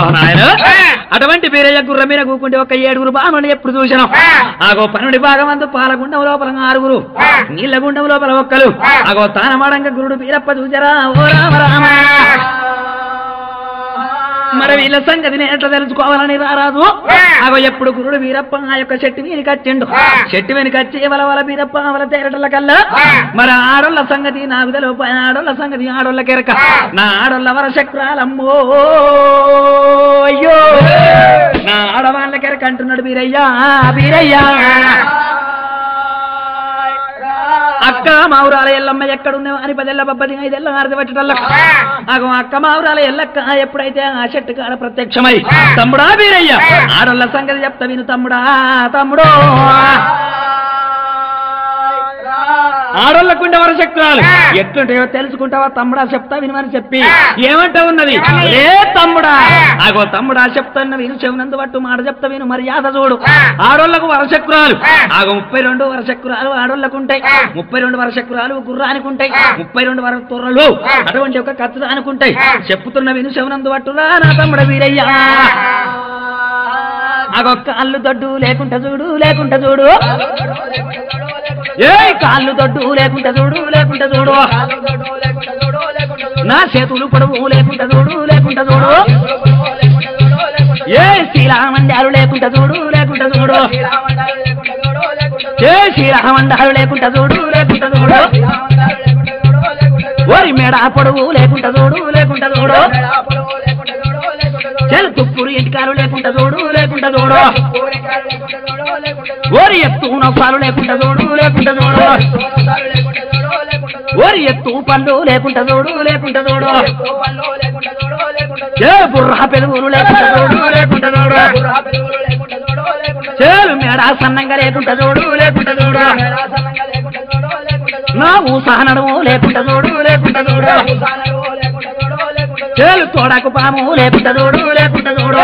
అటువంటి బీరయ్య గుర్ర మీద కూకుంటే ఒక 7 బామని ఎప్పుడు చూసినాం. ఆగో 12 భాగం అందు పాలగుండం లోపల 6, నీళ్ల గుండం లోపల 1. ఆగో తానమాడంగా గురుడు బీరప్ప చూసారా ఓ రామ రామ. మరి వీళ్ళ సంగతిని ఎట్లా తెలుసుకోవాలని రారాదు. అగో ఎప్పుడు గురుడు వీరప్ప ఆ యొక్క చెట్టు వెనుక వచ్చిండు. చెట్టు వెనుక వచ్చి వల వీరప్ప అవల తేరటల కల్లా మరి ఆడోళ్ళ సంగతి నాకు తెలుపు, ఆడోళ్ళ సంగతి ఆడోళ్ళ కెరక. నా ఆడోళ్ళ వరచక్రాలమ్మో అయ్యో నా ఆడవాళ్ళ కెరక అంటున్నాడు బీరయ్యా బీరయ్యా. అక్క మావురాల ఎల్లమ్మ ఎక్కడున్నా అని 10 ఏళ్ల 15 ఏళ్ల ఆరది పట్టటల్ల. అగో అక్క మావురాల ఎల్లక్క ఎప్పుడైతే ఆ చెట్టు కాడ ప్రత్యక్షమై తమ్ముడా బీరయ్య ఆడోళ్ళ సంగతి చెప్తా విను తమ్ముడా తమ్ముడో. ఆడోళ్ళకుండే వరచక్రాలు ఎట్లుంటాయో తెలుసుకుంటావా తమ్ముడా చెప్తా వినమని చెప్పి ఏమంటా ఉన్నది ఏ తమ్ముడా. ఆగో తమ్ముడా చెప్తాన్న విను చెవునందు పట్టు మాట చెప్తా విను మర్యాద చూడు. ఆడోళ్లకు వరచక్రాలు ఆగో 32 వరచక్రాలు ఆడోళ్ళకుంటాయి, 32 వరచక్రాలు గుర్రానికి ఉంటాయి, 32 వర తొర్రలు అటువంటి ఒక కత్తులు అనుకుంటాయి. చెప్పుతున్న విను చెవునందు పట్టురా నా తమ్ముడ వీరయ్యా. ఆగో కాళ్ళు దొడ్డు లేకుంటా చూడు లేకుంటా చూడు ఏ కాళ్ళు దొడ్డు లేకుంటా చూడు లేకుంటా చూడు. నా చేతులు పొడవు లేకుంటా చూడు లేకుంటా చూడు. ఏ శ్రీరామండాలు లేకుంటా చూడు లేకుంటా చూడు. ఏ శ్రీరామండాలు లేకుంటా చూడు లేకుంటా చూడు. ఓరి మేడ పొడవు లేకుంటా చూడు లేకుంటా చూడు. తుప్పురు ఇంటికాలు లేకుంటా చూడు లేకుంటా చూడు. ఓరి ఎత్తు నొప్పాలు లేకుంటా చూడు లేకుంటా చూడు. ఓరి ఎత్తు పళ్ళు లేకుంటా చూడు లేకుంటా చూడు. ఏ బుర్ర పెరుగులు లేకుంటా చూడు లేకుంటా చూడు. చేలు మేడ సన్నంగా లేకుంటా చూడు లేకుంటా చూడు. నా ఊసహనడము లేకుంటా చూడు లేకుంటా చూడు. చేలు తోడకు పాము లేకుంటా చూడు లేకుంటా చూడు.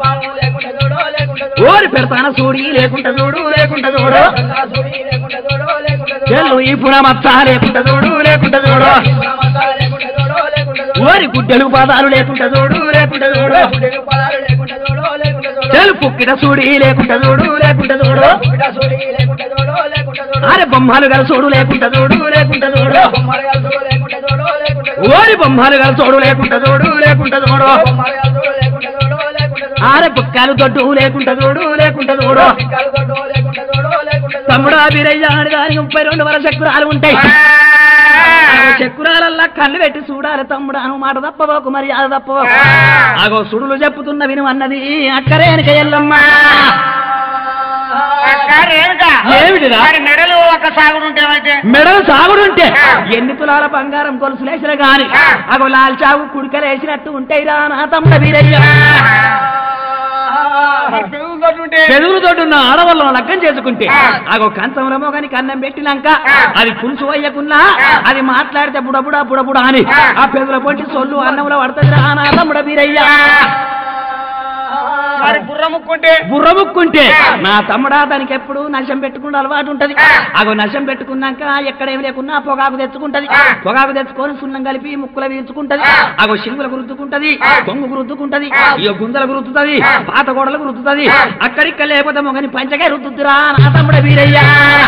ఓరి పెడతాన సూడి లేకుంటా చూడు లేకుంటా చూడు. చేలు ఈ పురమచ్చ లేకుంటా చూడు లేకుంటా చూడు. ఓరి గుడ్డలు పాదాలు లేకుంటా చూడు లేకుంటా చూడు. చేలు పుక్కిట సూడి లేకుంటా చూడు లేకుంటా చూడు. అరే బొమ్మలు గల చూడు లేకుంటా చూడు లేకుంటా చూడు. ఓరి బొమ్మలు గల చూడు లేకుంటా చూడు లేకుంటా చూడు. ఆరే బుక్కలు దొడ్డు లేకుంటా చూడు లేకుంటా చూడు. తమ్ముడా బీరయ్య దానికి 32 వరచక్రాలు ఉంటాయి. చక్రాలల్లా కళ్ళు పెట్టి చూడాలి తమ్ముడా నువ్వు మాట తప్పవోకు మర్యాద తప్పవోకు. ఆగో సుడులు చెప్పుతున్న విను అన్నది అక్కరేనక ఎల్లమ్మ. మెడలు సాగుడుంటే ఎన్ని తులాల బంగారం గొలుసులేసిన గాని అగో లాల్చావు కుడికలేసినట్టు ఉంటాయి రా నా తమ్ముడ వీరయ్య. పెదుగులతోటున్న ఆడవాళ్ళ లగ్గం చేసుకుంటే అగో కంచంలో మోగానికి అన్నం పెట్టినాక అది పులుసు అయ్యకున్నా అది మాట్లాడితే బుడబుడా బుడబుడా అని ఆ పెదుల పొట్టి సొల్లు అన్నంలో పడుతుంది రా నా తమ్ముడ వీరయ్య. బుర్రముక్కుంటే నా తమ్ముడా దానికి ఎప్పుడు నశం పెట్టుకున్న అలవాటు ఉంటది. అగో నశం పెట్టుకున్నాక ఎక్కడేమి లేకున్నా పొగాకు తెచ్చుకుంటది. పొగాకు తెచ్చుకొని సున్నం కలిపి ముక్కుల వీల్చుకుంటది. అగో శింగులకు రుద్దుకుంటది, కొంగుకు రుద్దుకుంటది, ఈ గుందలకు రుద్దుతుంది, పాత గోడలకు రుద్దుతుంది. అక్కడిక్కడ లేకపోతే మొగని పంచగా రుద్దుతురా నా తమ్ముడ వీరయ్యా.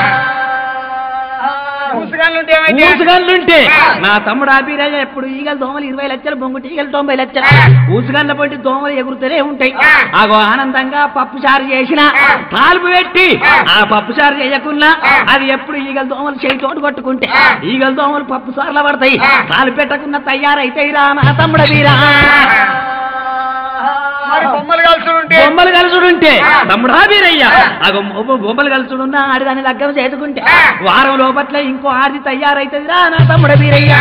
ఊసుగన్లుంటే నా తమ్ముడు ఆబీరయ్య ఎప్పుడు ఈగలు దోమలు 20 లక్షలు బొంగుటి ఈగలు 90 లక్షలు. ఊసుగన్ల పొట్టి దోమలు ఎగురుతూనే ఉంటాయి. ఆగో ఆనందంగా పప్పు చారు చేసిన తాల్పు పెట్టి ఆ పప్పు చారు చేయకున్నా అది ఎప్పుడు ఈగలు దోమలు చేయి తోటి కొట్టుకుంటే ఈగలు దోమలు పప్పు చారులో పడతాయి. తాలు పెట్టకున్నా తయారైతాయి రా నా తమ్ముడ వీరా. బొమ్మలు కలుసుడుంటే తమ్ముడా వీరయ్య అగో బొమ్మలు కలుసుడున్నా ఆడిదాన్ని లగ్గం చేసుకుంటే వారం లోపట్ల ఇంకో ఆడిది తయారైతుంది రా నా తమ్ముడ వీరయ్య.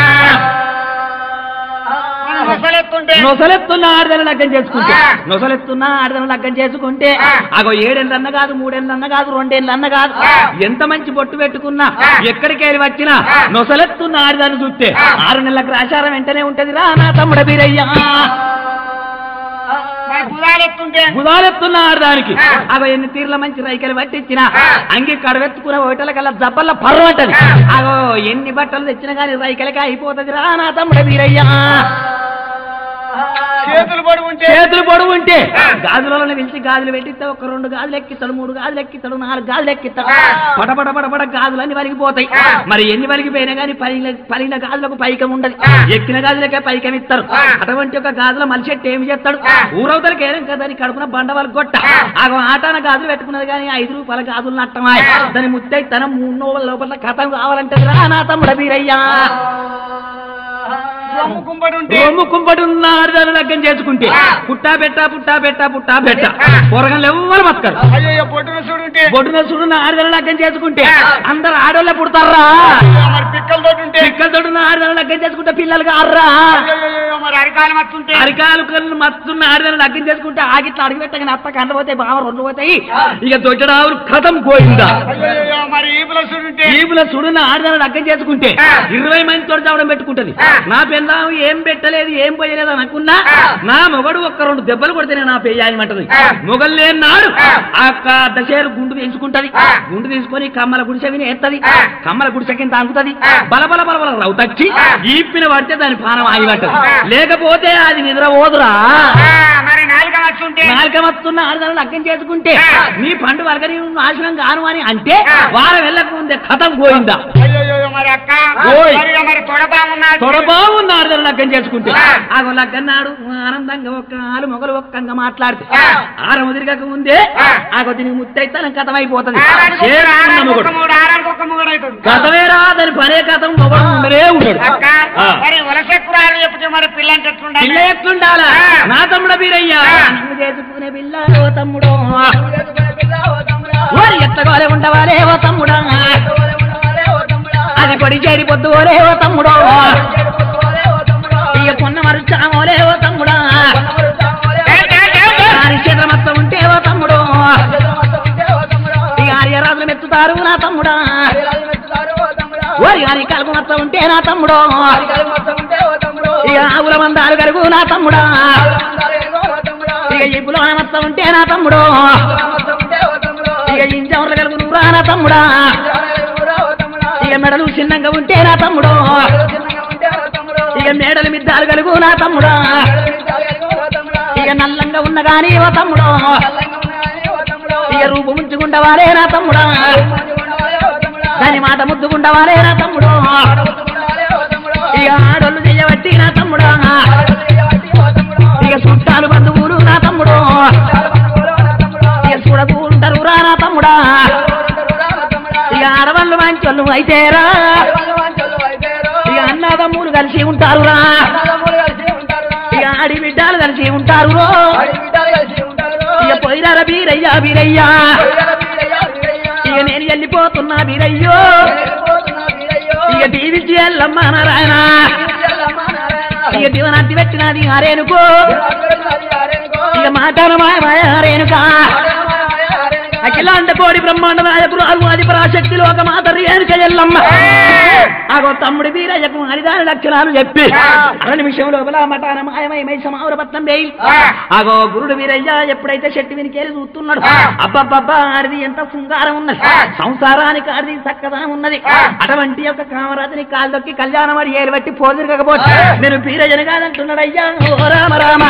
నొసలెత్తున్న ఆడదాన్ని లగ్గం చేసుకుంటే నొసలెత్తున్న ఆడదాన్ని లగ్గం చేసుకుంటే అగో 7 ఏళ్ళన్న కాదు 3 ఏళ్ళన్న కాదు 2 ఏళ్ళన్న కాదు ఎంత మంచి బొట్టు పెట్టుకున్నా ఎక్కడికి వెళ్ళి వచ్చినా నొసలెత్తున్న ఆడదాన్ని చూస్తే 6 నెలలకు ఆచారం వెంటనే ఉంటది రా నా తమ్ముడ వీరయ్య. బుధాలెత్తున్న ఆడదానికి అగో ఎన్ని తీర్ల మంచి రైకలు పట్టించిన అంగి కడవెత్తుకున్న హోటల కల్లా జబ్బల్ల పర్వటది. అగో ఎన్ని బట్టలు తెచ్చినా గానీ రైకలకి అయిపోతుంది రా నా తమ్ముడ వీరయ్య. చేతులు పొడవు ఉంటే గాజులలో పిలిచి గాజులు పెట్టిస్తే ఒక 2 గాజులు ఎక్కిస్తాడు, 3 గాజులు ఎక్కిస్తాడు, 4 గాజులు ఎక్కిస్తాడు. పటపట పటపట గాజులన్నీ వలిగిపోతాయి. మరి ఎన్ని వలిగిపోయినా కానీ పలిగిన గాజులకు పైకం ఉండదు, ఎక్కిన గాజులకే పైకం ఇస్తారు. అటువంటి ఒక గాజుల మనిషి ఏమి చేస్తాడు, ఊరవతలకి ఏం కదా అని కడుపున బండ వాళ్ళు కొట్ట ఆటాన గాజులు పెట్టుకున్నది కానీ 5 రూపాయల గాజులు నట్టమాయ. దాని ముద్దై తన 3 లోపల కథ కావాలంటే రా నా తమ్ముడ వీరయ్యా. రొమ్ము కుంపడున్నారు దాని లగ్గం చేసుకుంటే పుట్టా పెట్ట పొరగలు ఎవ్వరు బతకరు. బొడ్డున చూడు ఆడదాని లగ్గం చేసుకుంటే అందరు ఆడోళ్ళే పుడతారా. పిక్కలతో ఆడదాని లగ్గం చేసుకుంటే పిల్లలు కారా. అరికాలు మత్తున్న ఆడదాని లగ్గం చేసుకుంటే ఆగిట్లా అడిగి పెట్టగానే అత్త కండ పోతాయి, బావ 2 పోతాయి. ఇక దొడ్డరావులు కథం పోయిందా. ఈపుల చూడున్న ఆడదాని లగ్గం చేసుకుంటే 20 మందితో చావడం పెట్టుకుంటది. నా పెళ్ళ ఏం పెట్టలేదు ఏం పోయలేదు అనుకున్నా నా మొగడు 1-2 దెబ్బలు కొడితేనే నా పెయ్యాయమంటది. మొగలు లేనాడు ఆ దశేరు గుండు తీసుకుంటది. గుండు తీసుకొని కమ్మల గుడిసె విని ఎత్తది. కమ్మల గుడిసె కింద అంకుతుంది. బలబల బలబల రవ్వు తచ్చి ఈపిన పడితే దాని పానం ఆగిపట్టదు. లేకపోతే అది నిద్ర పోదురా. నాలుకమత్తున్న ఆడదాన్ని లగ్గం చేసుకుంటే నీ పండు వరక నీ నాశనం కాను అని అంటే వారం వెళ్ళక ముందే కథం పోయిందా. తొడబాగున్న ఆడదాన్ని లగ్గం చేసుకుంటే ఆగో లగ్గన్నాడు ఆనందంగా ఒక్క ఆలు మొగలు ఒక్కంగా మాట్లాడితే ఆరం ముదిరిగక ముందే ఆగో దీనికి ముత్తైతే కథం అయిపోతుంది. కథవేరా దాని పనే కథం మొగడు ముందరే ఉంటాడు. పిల్ల ఎట్లుండాలా నా తమ్ముడ వీరయ్యా. నువ్వు చేసుకునే పిల్ల ఓ తమ్ముడో ఎత్తగోలే ఉండవాలే ఓ తమ్ముడా. అది పొడి చేరి పొద్దు ఓలే ఓ తమ్ముడో. ఇక పొన్న మరుచామోలే ఓ తమ్ముడా. చేత మొత్తం ఉంటే ఓ తమ్ముడు. ఇక ఆర్యరాజులు మెచ్చుతారు నా తమ్ముడా. ఓరి అని కలుపు మొత్తం ఉంటే నా తమ్ముడు. ఇక ఆవుల మందాలు కలుగు నా తమ్ముడా. ఇక ఇప్పుల మొత్తం ఉంటే నా తమ్ముడు. ఇక ఇంజవర్లు కలుగు నువ్వురా నా తమ్ముడా. ఇక మెడలు చిన్నంగా ఉంటే నా తమ్ముడు. ఇక మేడలు మిద్దాలు కలుగు నా తమ్ముడా. ఇక నల్లంగా ఉన్న గాని ఓ తమ్ముడు. ఇక రూపు ముంచుకుండవాలే నా తమ్ముడా. దాని మాట ముద్దుకుండవాలే నా తమ్ముడు. ఇక ఆడోళ్ళు చెయ్యబట్టి నా తమ్ముడా. ఇక చుట్టాలు బంధువులు నా తమ్ముడు. ఇక చూడకుంటారు రా నా తమ్ముడా. ఇక ఆడవాళ్ళు మంచోళ్ళు అయితేరా. ఇక అన్నదమ్ములు కలిసి ఉంటారురా. ఇక ఆడి బిడ్డలు కలిసి ఉంటారు. ఇక పోయినారా వీరయ్యా వీరయ్యా. ఇక నేను వెళ్ళిపోతున్నా వీరయ్యో. ఇక దీవించి వెళ్ళమ్మా నారాయణ. ఇక దివనట్టి పెట్టినది ఆరేనుకో. ఇక మాటన మాయ ఆరేనుకా. అఖిలాండ కోడి బ్రహ్మాండ నాయకులు ఆది పరాశక్తిలో ఒక మాత రేణుక ఎల్లమ్మ. ఆగో తమ్ముడి వీరయ్యకు హరిదాని లక్షణాలు చెప్పి 2 నిమిషం లోపల మటాన మాయమై సమావరపట్నం వేయి. ఆగో గురుడు వీరయ్య ఎప్పుడైతే చెట్టు వినికేరి చూస్తున్నాడు అబ్బబ్బబ్బా ఆడిది ఎంత శృంగారం ఉన్నది, సంసారానికి ఆడిది చక్కదనం ఉన్నది. అటువంటి యొక్క కామరాజుని కాలు దొక్కి కళ్యాణం ఏలు బట్టి పోదిరకపోతే నేను వీరయ్యను కాదంటున్నాడయ్యా. ఓ రామ రామ.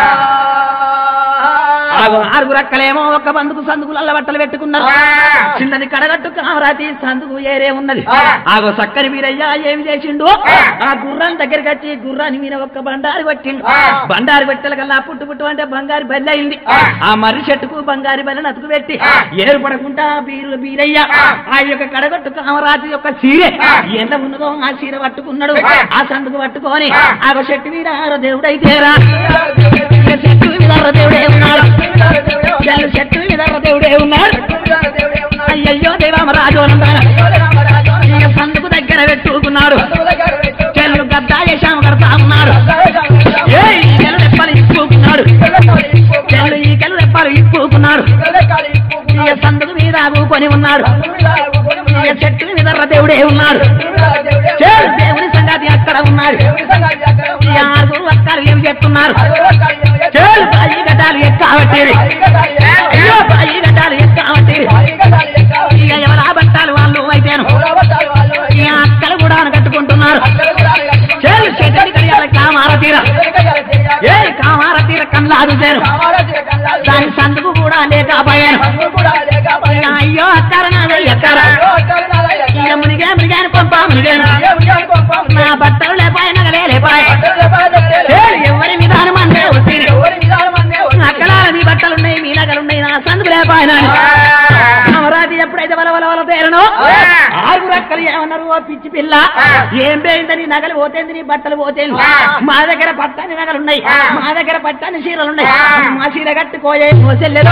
ఆరుగురు అక్కలేమో ఒక బందుకు సందుకుల బట్టలు పెట్టుకున్నారు. చిన్నది కడగట్టు కామరాతి సందుకు ఏరే ఉన్నది. ఆగో చక్కని వీరయ్య ఏమి చేసిండు, ఆ గుర్రం దగ్గరికి వచ్చి గుర్రాన్ని మీద ఒక్క బండారు పట్టిండు. బండారు పెట్టల కల్లా పుట్టు పుట్టు అంటే బంగారు బెల్ల అయింది. ఆ మర్రి చెట్టుకు బంగారు బెల్ల నతుకు పెట్టి ఏర్పడకుండా వీరయ్య ఆ యొక్క కడగట్టు కామరాతి యొక్క చీరె ఎంత ఉన్నదో ఆ చీర పట్టుకున్నాడు. ఆ సందుకు పట్టుకొని ఆగో చెట్టు మీద దేవుడైతేరా. చెట్టు మీద దేవుడే ఉన్నాడు. చెట్టు మీద దేవుడే ఉన్నాడు. అయ్యయ్యో దేవామరాజు ఇక సందుకు దగ్గర పెట్టుకున్నాడు. చెల్లు గద్దా యశాము కడతా ఉన్నాడు. ఈ కెలు రెప్పలు ఇప్పుకున్నాడు. చెల్లు ఈ కెలు రెప్పలు ఇప్పుకున్నాడు. ఇక సందుకు మీద కొని ఉన్నాడు. ఇక చెట్టు మీద దేవుడే ఉన్నాడు. దేవుని సంగతి అక్కడ ఉన్నాడు. ఈ 6 అక్కలు ఏం చెప్తున్నారు. బాయి గడ్డాలు ఎక్కావట్టేది. అయ్యో బాయి గడ్డాలు ఎక్కావట్టేది. ఇక ఎవరా బట్టాలు వాళ్ళు అయితేను ఈ అక్కలు కూడా కట్టుకుంటున్నారు. చెట్టు కడియాల కామార తీర కామార తీర కన్లాదు చేరు దాని సందుకు కూడా లేకపోయాను అయ్యో అక్కర మునిగా మృగాని పంప మృగాను నా బట్టలు లేపాయన లేపాయ ఎవరి విధానం అంటే అక్కడ నీ బట్టలున్నాయి మీ నగలున్నాయి నా సందుకు లేపాయన అమరావతి ఎప్పుడైతే వల తేరనో ఆరుగురు అక్కలు ఏమన్నారు ఓ పిచ్చి పిల్ల ఏం పోయిందని నగలు పోతేంది నీ బట్టలు పోతేంది మా దగ్గర పట్టాని నగలున్నాయి మా దగ్గర పట్టాని చీరలున్నాయి మా చీర కట్టుకోయే ఓ చెల్లెలు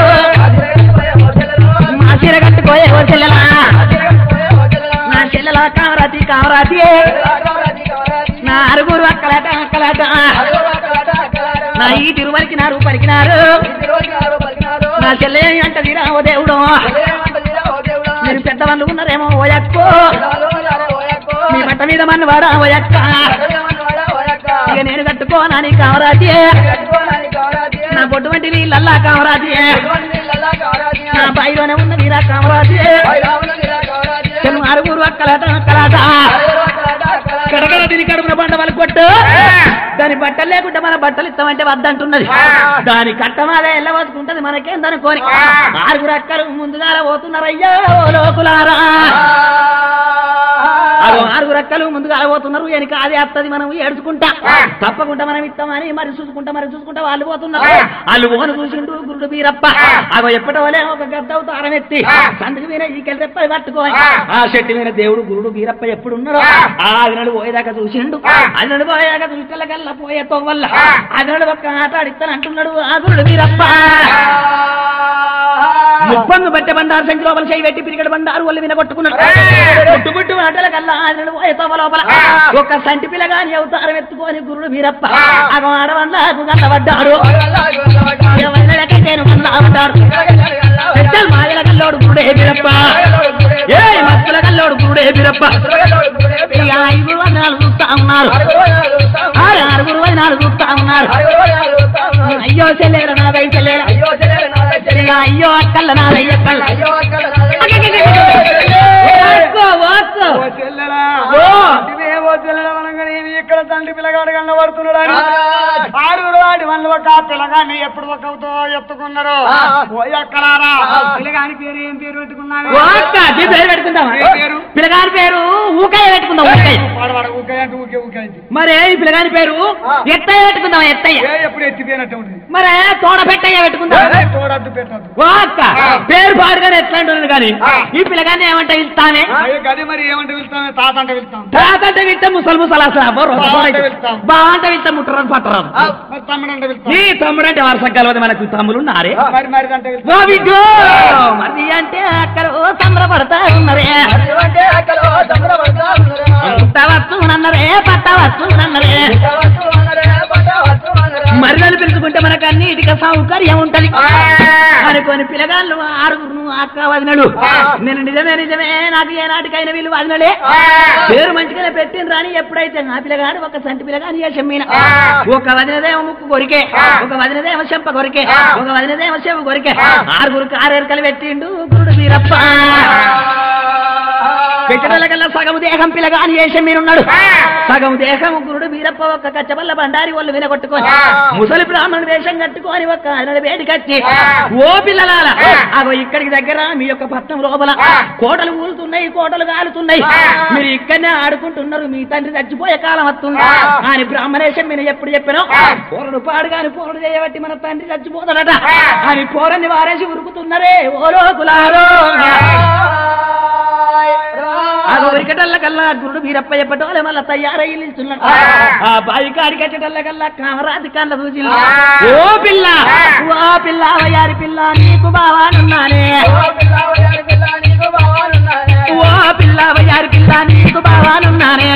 మా చీర కట్టుకోయే ఓ చెల్లెలా నా చెల్లెల కామరాతి నా అరుగురు అక్కలాట నా ఈ తిరువరికి నారు పరికినారు నా చెల్లె అంట తీరావో దేవుడు మీరు పెద్దవాళ్ళు ఉన్నారేమో ఓయక్కో మీ బట్ట మీద మన్ను వాడా ఓయక్క ఇక నేను కట్టుకోనా నీ కామరాజీ నా బొడ్డు వంటి నీళ్ళల్లా కామరాజీ నా బాయిలోనే ఉన్న నీరా కామరాజీ అరుగురు అక్కలాట కడగడ తిని కడుపున పంట వాళ్ళు కొట్టు దాని బట్టలు లేకుండా మన బట్టలు ఇస్తామంటే వద్దంటున్నది దాని కట్టమాలే ఎల్లవచ్చుకుంటది మనకేందనుకోని ఆరుగురు అక్కలు ముందుగా పోతున్నారయ్యో లోకులారా ఆరుగురు అక్కలు ముందుగా పోతున్నారు వెనక అదే వస్తుంది మనం ఏడుచుకుంటా తప్పకుండా మనం ఇస్తామని మరి చూసుకుంటా వాళ్ళు పోతున్నారు వాళ్ళు పోను చూసిండు గురుడు వీరప్ప అగో ఎప్పటివలే ఒక గద్ద అవతారం ఎత్తి సందుకు మీద ఈకెళ్ళి రెప్ప పట్టుకోని ఆ చెట్టు మీద దేవుడు గురుడు వీరప్ప ఎప్పుడు ఉన్నారో అది నడు పోయేదాకా చూసిండు అది నడు పోయేదాకా చూసేకల్లా పోయేతో వల్ల అది నడు ఒక్క ఆట ఆడిస్తాను అంటున్నాడు ఆ గురుడు వీరప్ప ముప్పంగు బట్టె బండారు సంఖ్య లోపల చేయి పెట్టి పిరిగడ బండారు వాళ్ళు వినగొట్టుకున్నాడు గుట్టు ఆటల కల్లా ఆదినడు పోయేతో లోపల ఒక సంటి పిల్లగాని అవతారం ఎత్తుకొని గురుడు వీరప్ప అగో ఆడవల్లాకు గల్లబడ్డాడు మాయల కల్లోడు గురుడే వీరప్ప ఏ మత్తుల కల్లోడు గురుడే వీరప్ప 5 వర్ణాలు చూస్తా ఉన్నారు 6 వర్ణాలు చూస్తా ఉన్నారు అయ్యో చెల్లేర నాదై చెల్లేర అయ్యో అక్కల నాదయ్య ఇక్కడ తండ్రి పిల్లగాడు కనబడుతున్నాడు ఆరుగురు వాడి వాళ్ళు ఒక పిల్లగాన్ని ఎప్పుడు ఒకతో ఎత్తుకున్నారు ఎక్కడారా పిల్లగాని పేరు ఏం పేరు పెట్టుకున్నారు పిల్లగాని పేరు ఊకాయ పెట్టుకుందాం మరే ఈ పిల్లగాని పేరు ఎత్తయ్య పెట్టుకుందాం ఎత్తయ్య ఎప్పుడు ఎత్తిపోయినట్టు ఉంటుంది మరే తోడ పెట్టయ్య పెట్టుకుందాం తోడద్దు పెట్టద్దు పేరు పాడుగానే ఎట్లా ఉంటుంది కానీ ఈ పిల్లగాన్ని ఏమంటే పిలుస్తానే గది మరి ఏమంటే పిలుస్తామే తాత అంటే పిలుస్తాం తాత అంటే పిలిస్తే ముసలు బాగుంటే పిలిస్తే ముట్టరాదు పట్టరాదు తమ్ముడు నీ తమ్ముడు అంటే వరుస కలవదు మనకు తమ్ములు ఉన్నారే మరి అంటే అక్కడ సంబరపడతా ఉన్నారే పుట్టవచ్చునన్నరే పట్టవచ్చునన్నరే మరిలను పిలుచుకుంటే మనకు అన్నిటికీ సౌకర్యం ఉంటది అనుకోని పిల్లగాళ్ళు 6 అక్క వదినడు నేను నిజమే నాకు ఏనాటికైనా వీళ్ళు వదినలే పేరు మంచిగానే పెట్టిన రాని ఎప్పుడైతే నా పిల్లగాడు ఒక సంటి పిల్లగాని చెమ్మిన ఒక వదినదేమో ముక్కు కొరికే ఒక వదినదేమో చెంప కొరికే ఒక వదినదేమో చెవు కొరికే 6 కారేరుకలు పెట్టిండు గురుడు వీరప్ప పెట్టడలకల్లా సగము దేహం పిల్లగాని వేషం మీరున్నాడు సగము దేహం గురుడు వీరప్ప ఒక కచ్చబల్ల బండారి వాళ్ళు వినగొట్టుకొని ముసలి బ్రాహ్మణుడు వేషం కట్టుకొని ఒక ఆయన వేడి కట్టి ఓ పిల్లలాల అగో ఇక్కడికి దగ్గర మీ యొక్క పట్నం లోపల కోటలు ఊలుతున్నాయి కోటలు కాలుతున్నాయి మీరు ఇక్కడనే ఆడుకుంటున్నారు మీ తండ్రి చచ్చిపోయే కాలం వస్తుంది అని బ్రాహ్మణేశం మీరు ఎప్పుడు చెప్పాను పోరడు పాడుగాని పోరడు చేయబట్టి మన తండ్రి చచ్చిపోతాడట అని పోరని వారేసి ఉరుకుతున్నారే ఓ లోకులారో కల్లా గురుడు వీరప్ప చెప్పటోలే మళ్ళా తయారయ్యి నిల్చున్నాడు ఆ బావి కాడి కట్టటల్ల కల్లా కామరాతి కళ్ళ చూసి ఓ పిల్ల వయారి పిల్ల నీకు బావానున్నానే ఓ పిల్ల వయారి పిల్ల నీకు బావానున్నానే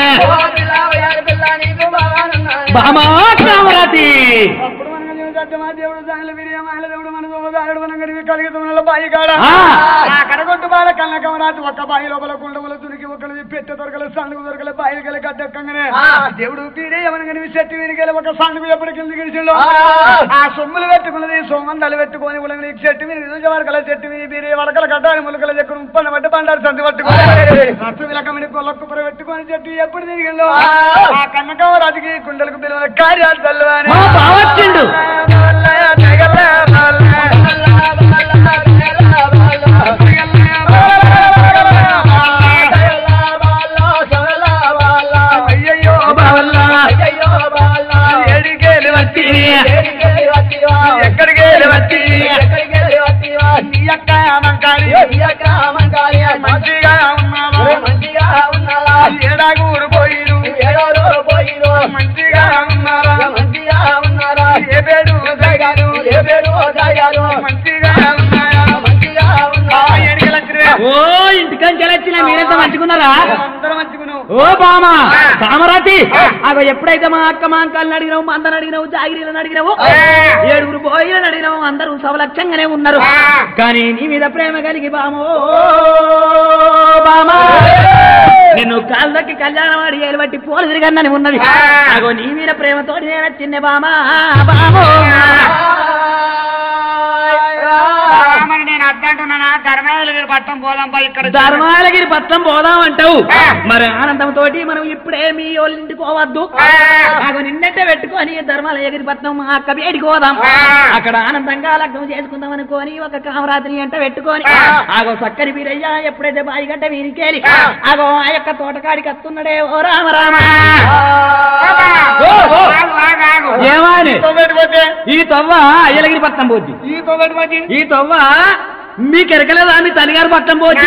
బామా కామరాతి దేవుడు సాయలు విరియమాయల దేవుడు మన సోమదారుడు మన గడివి కలిగితున్న బాయి కాడ కడగొట్టు బాల కళ్ళ కమరాజు ఒక్క బాయి లోపల కుండముల తునికి ఒకటి పెట్టె దొరకల సండుగు దొరకల బాయిలు గల గడ్డెక్కగానే దేవుడు పీడే ఎవరి గడివి చెట్టు విరిగేల ఒక సండుగు ఎప్పుడు కింద గడిచిండు ఆ సొమ్ములు పెట్టుకున్నది సోమందలు పెట్టుకొని ఉలంగి చెట్టు మీద నిజ వరకల చెట్టు మీద బీరే వరకల కట్టాలి ములకల చెక్కులు ముప్పన్న బట్టి బండారు సంది పట్టుకొని రత్తు విలకమని కొల్లొక్కుపర పెట్టుకొని చెట్టు ఎప్పుడు తిరిగిందో ఆ కన్నకవ రాజుకి కుండలకు పిలువ కార్యాలు చల్లవాని బావచ్చిండు అయ్యయ్యో బావల్లా ఎడికేలు వచ్చి ఎక్కడికి వచ్చి నీ అక్క మంచిగా ఉన్నావా ఏడాగూరు పోయిరు మంచిగా ఉన్నారా ఏ పేరు మంచిగా ఓ ఇంటికంచి వచ్చిన మీరంతా మంచుకున్నారా అందరం మంచుకున్నావు ఓ బామా కామరాతి అగో ఎప్పుడైతే మా అక్క మా అంకాలను అడిగినావు మా అందరిని అడిగినావు జాగిరీలను అడిగినావు ఏడుగురు పోయిలను అడిగినావు అందరూ సవలక్షంగానే ఉన్నారు కానీ నీ మీద ప్రేమ కలిగి బామో బామా నిన్ను కాళ్ళకి కళ్యాణం అడిగేలు బట్టి పోలు తిరిగన్నని ఉన్నది అగో నీ మీద ప్రేమతో నేను వచ్చిందే బామా బామో నేను అద్దంటున్నా ధర్మాలగిరి పట్టం పోదాంపా ఇక్కడ ధర్మాలగిరి పట్నం పోదాం అంటావు మరి ఆనందంతో మనం ఇప్పుడే మీ వాళ్ళ ఇంటికి పోవద్దు నాకు నిన్నట్టే పెట్టుకొని ధర్మాలగిరి పట్నం మా అక్క వేడికి పోదాం అక్కడ ఆనందంగా లగ్నం చేసుకుందాం అనుకోని ఒక కామరాత్రి అంట పెట్టుకొని ఆగో చక్కని వీరయ్యా ఎప్పుడైతే బాయిగడ్డ వీరికేలి ఆగో ఆ యొక్క తోటకాడికి వస్తున్నాడే ఓ రామ రామ ఏమాని ఈ తవ్వ అయ్యలగిరి పట్నం పోద్ది ఈ తవ్వ మీకు ఎరకలేదా మీ తల్లిగారు పట్టం పోయి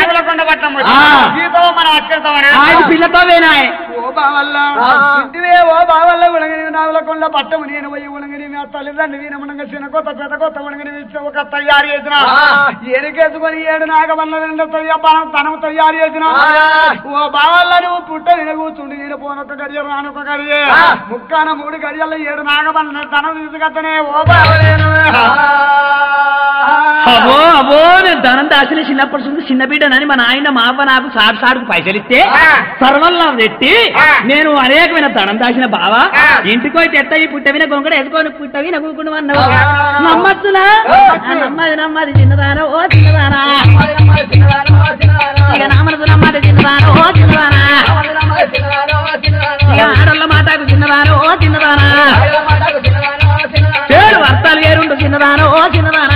పిల్లతోవేనా ఓ బావల్ల ఉలగని నావలకొండ పట్టము నేను పోయి ఉలగని నా తల్లిదండ్రి వీనమునంగా చిన్న కొత్త పెద్ద కొత్త ఉలగని ఒక తయారు చేసిన ఎరికేసుకొని 7 నాగవల్ల 2 తనం తయారు చేసిన ఓ బావల్ల నువ్వు పుట్ట నేను కూర్చుండి నేను పోనొక్క గడియ రానొక్క గడియ ముక్కాన 3 గడియల్లో 7 నాగవల్ల తనం తీసుకత్తనే ఓ బావలేను అవో అవో నేను ధనం దాచిన చిన్నప్పటి నుంచి చిన్న బిడ్డనని మా నాయన మా అవ్వ నాకు సాడుకు పైసలు ఇస్తే సర్వల్లా పెట్టి నేను అనేకమైన ధనం దాచిన బావా ఇంటికి పోయి తెట్టవి పుట్టవిన గొంగడ వేసుకొని పుట్టవి నవ్వుకుంటూ అన్నావు నమ్మచ్చునా నమ్మది చిన్నదానా ఓ చిన్నదానా ఇక నా మనసు నమ్మది చిన్నదానా ఓ చిన్నదానా ఇక ఆడోళ్ళ మాటకు చిన్నదానా ఓ చిన్నదానా పేరు వర్తాలు వేరుండు చిన్నదానా ఓ చిన్నదానా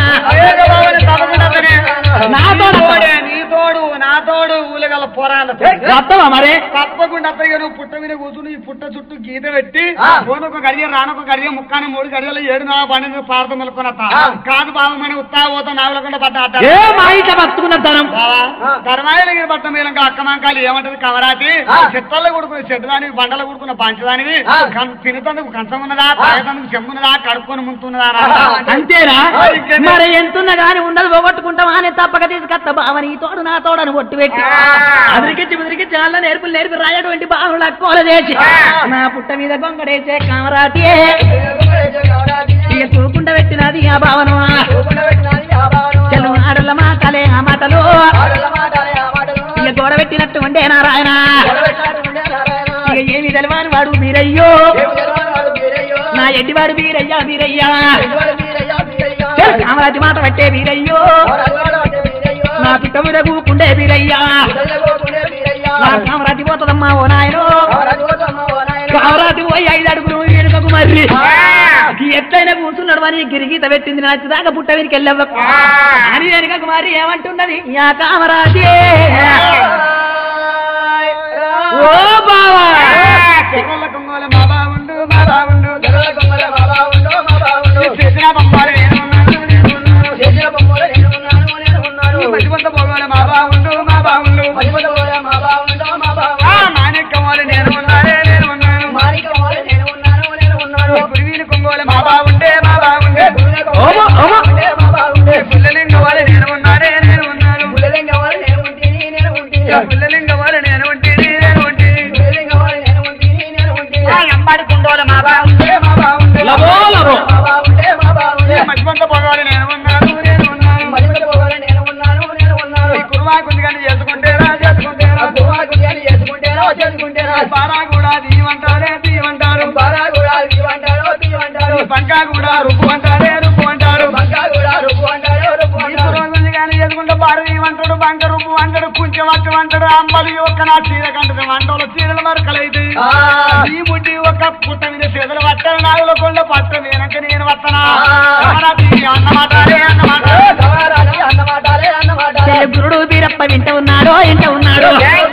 నా తోడు ఊలగల పోరాలు వస్తావా మరి తప్పకుండా నువ్వు పుట్ట మీద కూర్చుని ఈ పుట్ట చుట్టూ గీత పెట్టి పోనొక గడియ రానొక గడియ ముక్కాని 3 గడియలు 7 నా పండుగ పారత మెలుకొనత కాదు బాబు మన ఉత్తా పోతా నావలకుండా పడ్డ బతుకున్న ధనం ధర్మాయలగిరి పట్ట మీద అక్కమాంకాలు ఏమంటది కవరాతి చెత్తల్లో కొడుకుని చెట్టుదానివి బండలు కొడుకున్న పంచదానివి తినుతందుకు కంచం ఉన్నదా తాగేందుకు చెమ్మున్నదా కడుక్కొని ముందున్నదా అంతేనా మరి ఎంతున్నా గాని ఉండదు పోగొట్టుకుంటామా అని తప్పక తీసుకొస్తా బావని తోడు నా తోడని ఒట్టు పెట్టి అదిరికి చాలా నేర్పి రాయటువంటి బావుల కోల చేసి నా పుట్ట మీద గొంగడేసే కామరాటి ఇక చూకుండా పెట్టినది ఆ భావన చెల్లు ఆడల మాటలే ఆ మాటలు ఇక గోడ పెట్టినట్టు ఉండే నారాయణ ఇక ఏమి తెలవాని వాడు మీరయ్యో నా ఎడ్డివాడు వీరయ్యా వీరయ్యా కామరాటి మాట పట్టే వీరయ్యో నా పిట్ట మీద కూకుండే వీరయ్యా నా కామరాటి పోతుందమ్మా ఓ నాయనో కామరాటి పోయి 5 అడుగులు వెనుకకు మరి ఎట్లయినా కూర్చున్నాడు అని గిరిగీత పెట్టింది నచ్చిదాకా పుట్ట వీరికి వెళ్ళవ అని వెనుకకు మరి ఏమంటున్నది యా కామరాటి ఓ బావా మా బావుండు మా బావుండు చేసిన బొమ్మలు మా బావుండు మా బావుండు మాణిక్యమాలు నేను ఉన్నాను గురువీని కొంగోలు మా బావుండే పుల్లలింగవాళ్ళు నేను ఉన్నాను పుల్లలింగవాళ్ళు నేను ఉంటే ఎంబడి కుండోలు మా బావుండే బంగారు అంటాడు కుంచెం అంటాడు అమ్మలు ఒక్క నా చీర కంటే మండల చీరల మరకలైతే ఈ ముడ్డి ఒక పుట్ట మీద చేతులు పట్టాను నాగుల కొండ పట్ట వెనక నేను వస్తానా అన్నమాట గురుడు బీరప్ప వింట ఉన్నాడో ఇంట ఉన్నాడు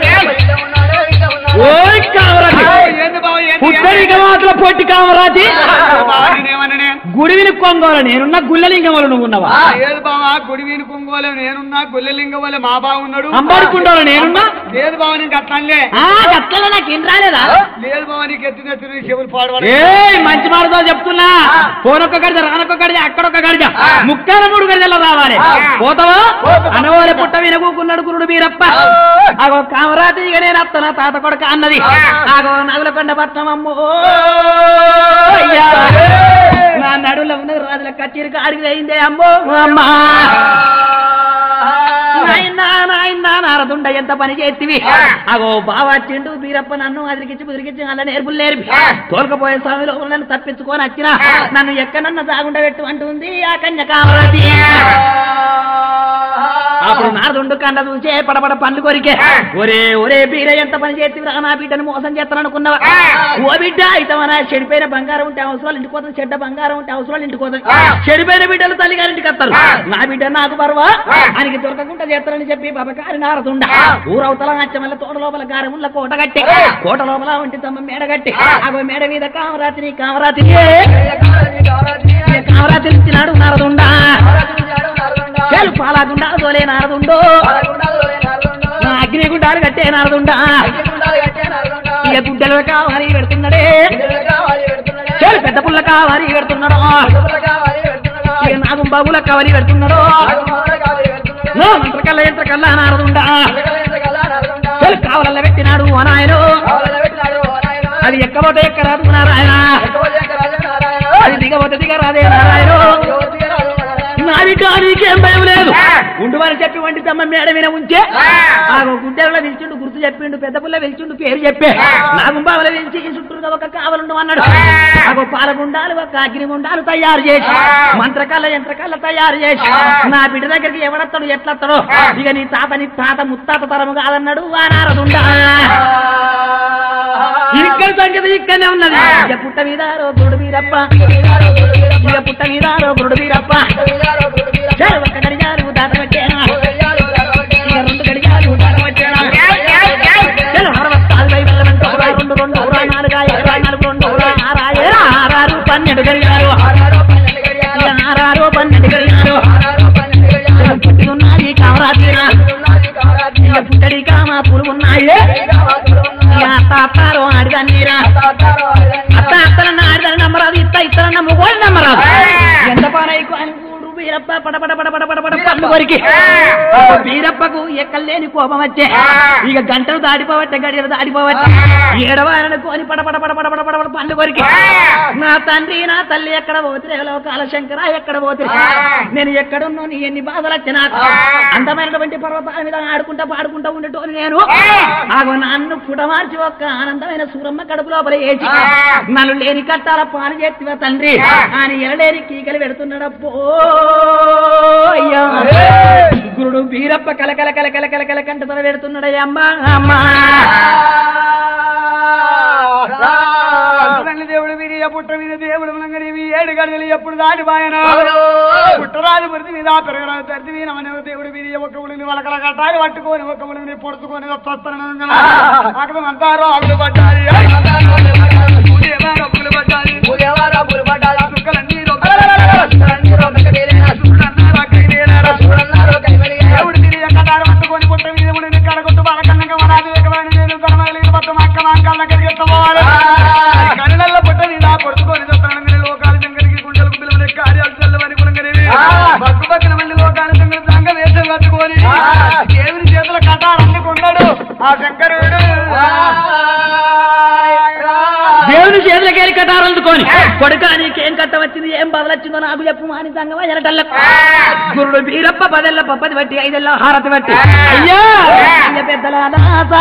మాత్రం పొట్టి కామరాజి గుడివిని కొంగోలు నేనున్నా గుళ్ళలింగములు నువ్వు ఉన్నావా లేదు బావా గుడివిని కొంగోలు నేనున్నా గుళ్ళలింగములు మా బావున్నాడు అంబాడుకుంటావు నేనున్నా లేదు బావ నీకు అట్లే అట్లా నాకేం రాలేదా లేదు బావ నీకు ఎత్తున చెవులు పాడవాడు మంచి మాటతో చెప్తున్నా పోనొక్క గడిజ రానొక్క గడిజ అక్కడొక్క గడిజ ముక్కాల 3 గడిజల్లో రావాలి పోతావా అనవారి పుట్ట వినకూకున్నాడు గురుడు బీరప్ప అగో కామరాజు ఇక నేను అత్తనా తాత కొడక అన్నది ఆగో నగులకొండ పట్నం అమ్మో నా నడులో ఉన్న రాజుల కచేరికి అడిగి అయిందే అమ్మో అమ్మా నారదుండ ఎంత పని చేతివి అగో బావ వచ్చిండు బీరప్ప నన్ను అదిరికిచ్చి బుదిరికిచ్చి అలా నేర్పులు నేర్పి తోలుకపోయే స్వామిలో నన్ను తప్పించుకొని వచ్చిన నన్ను ఎక్కడన్నా దాగుండ పెట్టు అంటుంది ఆ కన్య కామరాజి అప్పుడు నారదుండు కండ చూసే పడపడ పండ్లు కొరికే ఒరే బీర ఎంత పని చేతివి నా బిడ్డను మోసం చేస్తాను అనుకున్నావా ఓ బిడ్డ అయితే మన చెడిపోయిన బంగారం ఉంటే అవసరాలు ఇంటికి పోతుంది చెడ్డ బంగారం ఉంటే అవసరాలు ఇంటికి పోతుంది చెడిపోయిన బిడ్డలు తల్లిగారింటికి వస్తారు నా బిడ్డ నాకు పర్వా ఆయనకి దొరకకుండా చేస్తారని చెప్పి బాబకారి నారదుండ ఊరవతల నచ్చమల్ల తోట లోపల గారముల కోట కట్టి కోట లోపల వంటి తమ్మ మేడ కట్టి అగో మేడ మీద కామరాత్రి ఇచ్చినాడు నారదుండ పాలాగుండా తోలే నారదుండో అగ్నిగుండాలు కట్టే నారదుండా ఇక గుడ్డలు కావాలి పెడుతున్నాడే పెద్ద పుల్ల కావాలి పెడుతున్నాడు ఇక నాగు బాబుల కావాలి పెడుతున్నాడు మంత్రకల్లా ఎంత్రకల్లా నారదుండా కావాలల్ల పెట్టినాడు అనాయను అది ఎక్కబోతే ఎక్కరాదు నారాయణ అది దిగబోతే దిగరాదే నారాయణ నాకేం భయం లేదు ఉండువని చెప్పి వంటి తమ్మ మేడ మీద ఉంచే ఆ గుడ్డెలో పిలిచిండు గుర్తు చెప్పిండు పెద్ద పుల్ల పిలిచిండు పేరు చెప్పే నాగుంబావల పిలిచి చుట్టూరుగా ఒక కావలుండు అన్నాడు ఆ పాలగుండాలు ఒక అగ్నిగుండాలు తయారు చేసి మంత్రకల్ల యంత్రకల్ల తయారు చేసి నా బిడ్డ దగ్గరికి ఎవడత్తాడు ఎట్లత్తాడో ఇక నీ తాత ముత్తాత తరము కాదన్నాడు ఆ నారదుండా ఇక్కడ సంగతి ఇక్కడనే ఉన్నది ఇక పుట్ట మీద గురుడు వీరప్ప ఇక పుట్ట మీద గురుడు వీరప్ప ఒక గడియాలు దాటవచ్చేనా ఇక 2 గడియాలు దాటవచ్చేనా 64 వెళ్ళమంటే 2 4 2 6 12 గడియాలు 6 12 గడియాలు పుట్టినున్నది కామరాజీనా ఇక పుట్టడి కామ పూలు ఉన్నాయి అత్తారో ఆడిదాన్నీరా అత్తలన్న ఆడిదాన్ని నమ్మరాదు ఇత్తలన్న మొగోళ్ళు నమ్మరాదు ఎంత పనైకు అని వీరప్ప పడపడ పన్ను కొరికి వీరప్పకు ఎక్కలేని కోపం వచ్చే ఇక గంటలు దాడిపోవట్టే గడియలు దాడిపోవట్టే ఏడవాలని కోని పడపడ పన్ను కొరికి నా తండ్రి నా తల్లి ఎక్కడ పోతే లోకాల శంకర ఎక్కడ పోతే నేను ఎక్కడున్నా నీ ఎన్ని బాధలు వచ్చే నాకు అందమైనటువంటి పర్వతాల మీద ఆడుకుంటా పాడుకుంటా ఉండేటోని నేను ఆగో నన్ను పుటమార్చి ఒక్క ఆనందమైన సూరమ్మ కడుపు లోపల వేసి నన్ను లేని కట్టాల పాలు చేతివా తండ్రి ఆయన ఎనలేని కీకలు పెడుతున్నాడప్పో గురుడు బీరప్ప కలకల కంట తల పెడుతున్నాడే అమ్మా అమ్మా దేవుడు విని పుట్ట మీద దేవుడు మనగడివి 7 గడియలు ఎప్పుడు దాటిపోయాను పుట్టరాజు పురిది మీద పెరగరాజు తరిది వినమనే దేవుడు విని ఒక ఉడిని వలకల కట్టాలి పట్టుకొని ఒక ఉడిని పొడుచుకొని వస్తాను అంటారు అప్పుడు పడ్డాలి దేవుడు తిరిగి ఎక్కడారు పట్టుకొని పుట్ట మీద ఉడిని కడగొట్టు బాలకన్నంగా మనాది వేగమైన నేను తనమగలి మొత్తం అక్క మాంకాల దగ్గరికి ఎత్తపోవాలి కన్నెల పుట్ట మీద పొడుచుకొని వస్తాను లోకాల జంగలికి గుండెలకు పిలువలే కార్యాలు చల్లవని గుణగనేవి బగ్గు పక్కన మళ్ళీ లోకాల జంగలి సంగ వేషం కట్టుకొని దేవుని చేతుల కటారు అందుకున్నాడు ఆ శంకరుడు దేవుని చేతులకేరి కట్టారు అందుకొని కొడుక నీకేం కట్ట వచ్చింది ఏం బదలొచ్చిందో నాకు చెప్పు మాని సంగమా ఎరటల్ల గురుడు బీరప్ప 10 ఏళ్ల పప్పది బట్టి 5 ఏళ్ల హారతి బట్టి అయ్యా పెద్దలాలా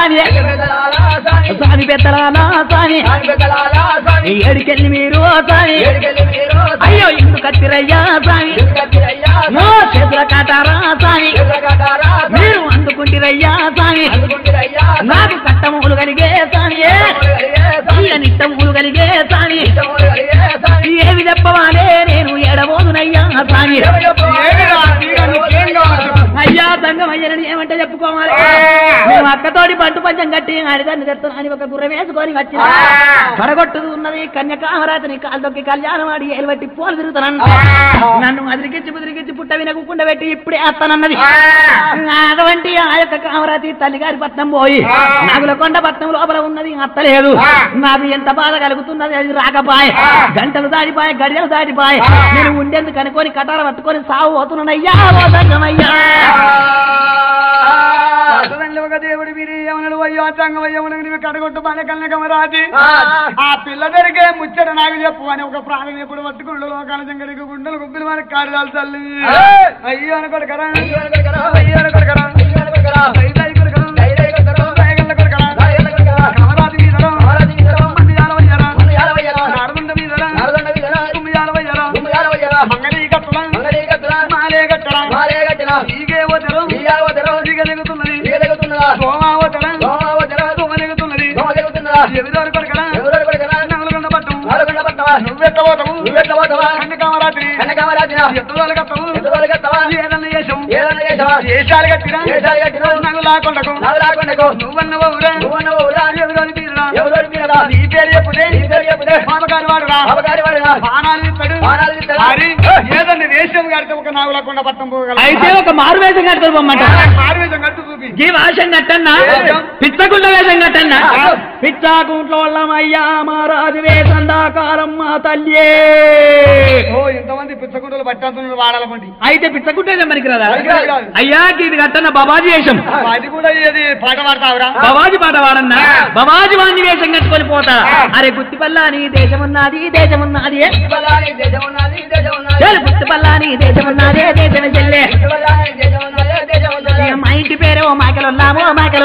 స్వామి పెద్దలాలా స్వామి ఏడికెళ్ళి మీరు స్వామి అయ్యో ఇందు కత్తిరయ్యా స్వామి చేతుల కటారా స్వామి మీరు అందుకుంటిరయ్యా స్వామి నాకు కట్టములు కలిగే స్వామి నిట్టములు కలిగే స్వామి ఏమి చెప్పవాలే నేను ఎడబోదునయ్యా స్వామి అయ్యా సంగం అయ్యని ఏమంటే చెప్పుకోవాలి మేము అక్కతోటి పట్టు పంచం కట్టి ఆడిదాన్ని తెస్తాను అని ఒక గుర్రం వేసుకొని వచ్చిన పడగొట్టుది ఉన్నది కన్యకామరాతిని కాళ్ళొక్కి కళ్యాణం ఆడి ఏలుబట్టి పోలు తిరుగుతాను నన్ను అదిరికిచ్చి పుట్ట వినకుండా పెట్టి ఇప్పుడే వేస్తానన్నది అటువంటి ఆ యొక్క కామరాతి తల్లిగారి పట్నం పోయి నాగులకొండ పట్నం లోపల ఉన్నది అత్తలేదు నాకు ఎంత బాధ కలుగుతున్నది అది రాకపాయ గంటలు దాటిపాయ గడియలు దాటిపాయ నేను ఉండేందుకు అనుకొని కటార పట్టుకొని సాగు పోతున్నానయ్యా ఓ సంగమయ్యా ఒక దేవుడు మీరు ఏమన్నాడు అయ్యో సంగమయ్యా కడగొట్టు మన కన్యకమరాజి ఆ పిల్ల దొరికే ముచ్చట నాకు చెప్పు అని ఒక ప్రాణం ఎప్పుడు పట్టుకుండు లోకాల జంగడికి గుండెలు గుబ్బిలు మనకి కార్యాలు తల్లి అయ్యో అనుకోడు అయ్యో అనుకోడు ఏదన్నా వేషం కడితే ఒక నాగులకొండ పట్టం పోగల అయితే ఒక మారు వేషం కడతారు బొమ్మంట మారు వేషం కట్టు చూపి ఈ వేషం కట్టన్నా పిచ్చగుండ వేషం కట్టన్నా పిచ్చాకుంట్లో అయ్యా మారాజు వేషం దాకారమ్మ తల్లి ఓ ఇంతమంది పిచ్చగుంటలు పట్టేస్తున్నారు వాడాలకోండి అయితే పిచ్చగుంటే మనకి రాదా అయ్యా ఇది కట్టన్న బాబాజీ వేషం అది కూడా ఏది పాట పాడతావురా బాబాజీ పాట వాడన్నా బాబాజీ వాణి వేషం కట్టుకొని పోతా అరే గుత్తిపల్లాని దేశమున్నది దేశమున్నది గుత్తిపల్లాని దేశమున్నదే దేశం చెల్లె మా ఇంటి పేరు మాకెలున్నాము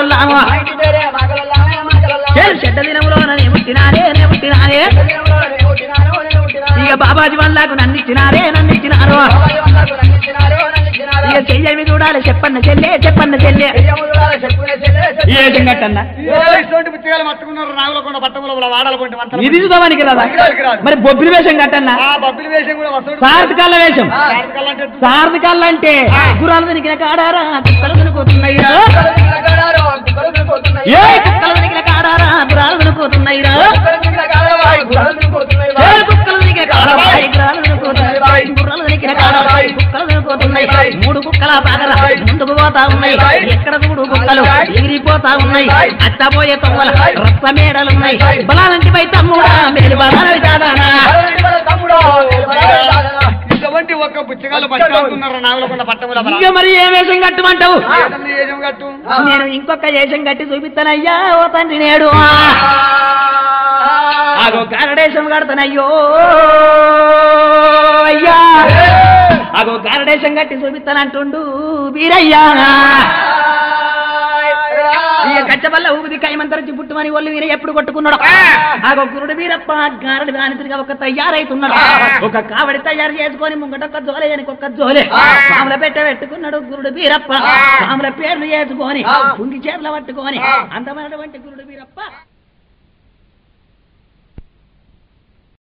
చెడ్డ దినములో నే పుట్టినారే ఇక బాబాజీ వాళ్ళకు నన్నిచ్చినారు ఇక చెయ్యవి చూడాలి చెప్పన్న చెల్లె ఏం కట్టన్నా మట్టుకున్నారు నాగులకొండ పట్టములో వాడాలకుంటే ఇది చూద్దానికి రాదా మరి బొబ్బిలి వేషం కట్టన్నా బొబ్బిలి వేషం కూడా వస్తుంది సార్థకాల వేషం సార్థకాలు అంటే గురాలు దొరికిన కాడారా కుక్కలు దొరుకుతున్నాయిరా కుక్కలు దొరికిన కాడారా గురాలు దొరుకుతున్నాయిరా మూడు కుక్కల బాగర ముందుకు పోతా ఉన్నాయి ఎక్కడ మూడు కుక్కలు ఎగిరిపోతా ఉన్నాయి అట్టబోయే తొమ్మల రక్త మేడలున్నాయి బలాలంటి పై తమ్ముడా మేలు బలాలు కాదానా ఇటువంటి ఒక పుచ్చకాలు పట్టుకుంటున్నారు నాగులకొండ పట్టముల ఇంకా మరి ఏ వేషం కట్టమంటావు కట్టు నేను ఇంకొక వేషం కట్టి చూపిస్తానయ్యా ఓ తండ్రి నేడు అగో గారడేశం కడతానయ్యో అయ్యా అగో గారడేశం కట్టి చూపిస్తానంటుండు వీరయ్యా కచ్చబల్ల ఊది కైమంతరించి పుట్టుమని ఒళ్ళు వీర ఎప్పుడు కొట్టుకున్నాడు ఆగో గురుడు వీరప్ప గారడి దానిగా ఒక తయారైతున్నాడు ఒక కావడి తయారు చేసుకొని ముంగటొక్క జోలే అని ఒక్క జోలే పాముల పెట్టుకున్నాడు గురుడు వీరప్ప పాముల పేర్లు చేసుకొని పుంగి చేతులు పట్టుకొని అందమైనటువంటి గురుడు వీరప్ప